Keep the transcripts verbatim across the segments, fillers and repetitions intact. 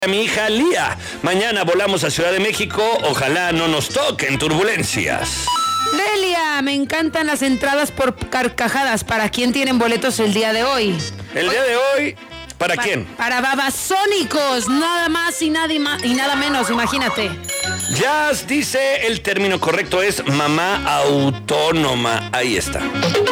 A mi hija Lía. Mañana volamos a Ciudad de México. Ojalá no nos toquen turbulencias. Delia, me encantan las entradas por carcajadas. ¿Para quién tienen boletos el día de hoy? El día de hoy, ¿para Pa- quién? Para Babasónicos, nada más y nada, ma- y nada menos, imagínate. Jazz dice el término correcto es mamá autónoma. Ahí está.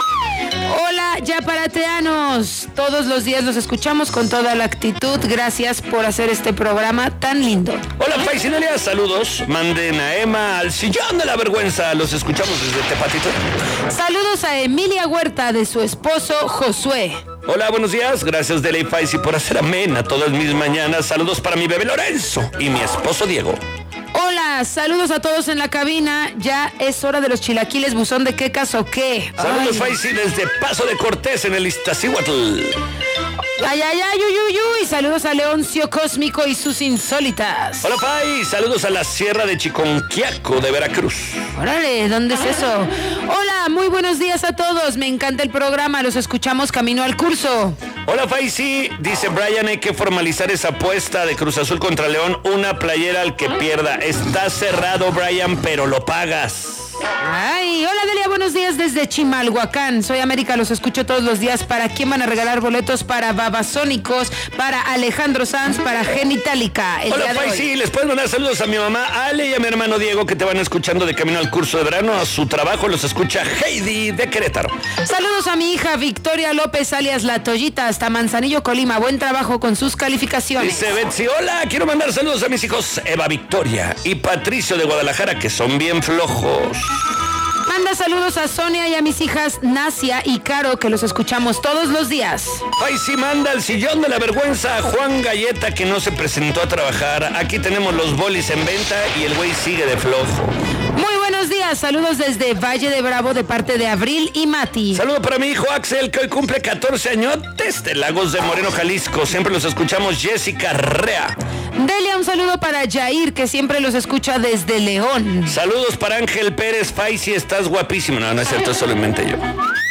Hola, yaparateanos. Todos los días los escuchamos con toda la actitud. Gracias por hacer este programa tan lindo. Hola, Faisinelia, saludos. Manden a Emma al sillón de la vergüenza. Los escuchamos desde Tepatito. Saludos a Emilia Huerta de su esposo Josué. Hola, buenos días. Gracias, Dele y Faisi, por hacer amena todas mis mañanas. Saludos para mi bebé Lorenzo y mi esposo Diego. Hola, saludos a todos en la cabina. Ya es hora de los chilaquiles buzón de quecas o qué. Saludos, Ay. Faisi, desde Paso de Cortés en el Iztaccíhuatl. Ay, ay, ay, uy, uy, uy. Saludos a Leoncio Cósmico y sus insólitas. Hola, Fai. Saludos a la Sierra de Chiconquiaco de Veracruz. Órale, ¿dónde es eso? Hola, muy buenos días a todos. Me encanta el programa. Los escuchamos camino al curso. Hola, Fai. Sí, dice Brian, hay que formalizar esa apuesta de Cruz Azul contra León. Una playera al que pierda. Está cerrado, Brian, pero lo pagas. Ay, hola Delia, buenos días desde Chimalhuacán. Soy América, los escucho todos los días. ¿Para quién van a regalar boletos? Para Babasónicos, para Alejandro Sanz, para Genitalica. El Hola, día de Fai. hoy. Sí, les puedes mandar saludos a mi mamá Ale y a mi hermano Diego, que te van escuchando de camino al curso de verano. A su trabajo los escucha Heidi de Querétaro. Saludos a mi hija Victoria López, alias La Toyita, hasta Manzanillo, Colima. Buen trabajo con sus calificaciones. Dice Betsy, hola, quiero mandar saludos a mis hijos Eva Victoria y Patricio de Guadalajara, que son bien flojos. Manda saludos a Sonia y a mis hijas Nacia y Caro, que los escuchamos todos los días. Ay, sí, manda al sillón de la vergüenza a Juan Galleta, que no se presentó a trabajar. Aquí tenemos los bolis en venta y el güey sigue de flojo. Muy buenos días, saludos desde Valle de Bravo de parte de Abril y Mati. Saludo para mi hijo Axel, que hoy cumple catorce años desde Lagos de Moreno, Jalisco. Siempre los escuchamos, Jessica Rea. Delia, un saludo para Jair, que siempre los escucha desde León. Saludos para Ángel Pérez. Faisi, estás guapísimo. No, no es cierto, eso lo inventé yo.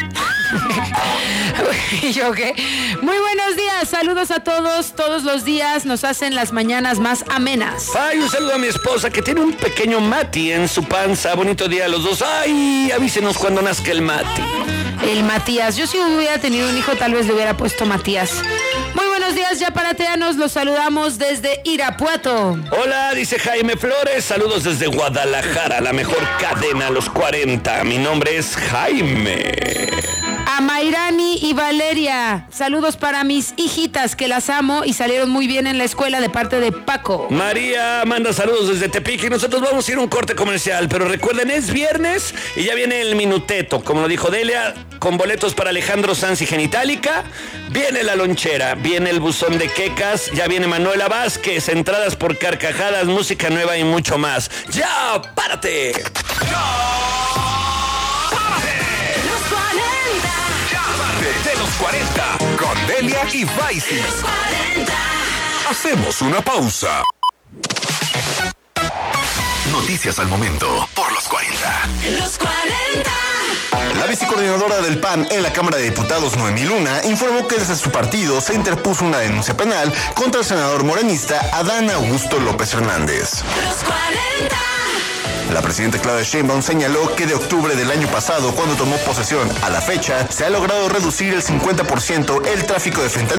¿Y yo qué? Muy buenos días, saludos a todos, todos los días nos hacen las mañanas más amenas. Ay, un saludo a mi esposa, que tiene un pequeño Mati en su panza. Bonito día a los dos. Ay, avísenos cuando nazca el Mati. El Matías, yo si hubiera tenido un hijo tal vez le hubiera puesto Matías. Muy buenos días, yaparateanos, los saludamos desde Irapuato. Hola, dice Jaime Flores. Saludos desde Guadalajara, la mejor cadena a los cuarenta. Mi nombre es Jaime. A Mayrani y Valeria, saludos para mis hijitas que las amo y salieron muy bien en la escuela de parte de Paco. María manda saludos desde Tepic y nosotros vamos a ir a un corte comercial, pero recuerden, es viernes y ya viene el minuteto, como lo dijo Delia, con boletos para Alejandro Sanz y Genitalica. Viene la lonchera, viene el buzón de quecas, ya viene Manuela Vázquez, entradas por carcajadas, música nueva y mucho más. ¡Ya, párate! De los cuarenta, con Delia y Faisi. Hacemos una pausa. Noticias al momento por los cuarenta. Los cuarenta. La vicecoordinadora del P A N en la Cámara de Diputados, Noemí Luna, informó que desde su partido se interpuso una denuncia penal contra el senador morenista Adán Augusto López Hernández. Los cuarenta. La presidenta Claudia Sheinbaum señaló que de octubre del año pasado, cuando tomó posesión, a la fecha, se ha logrado reducir el cincuenta por ciento el tráfico de fentanilo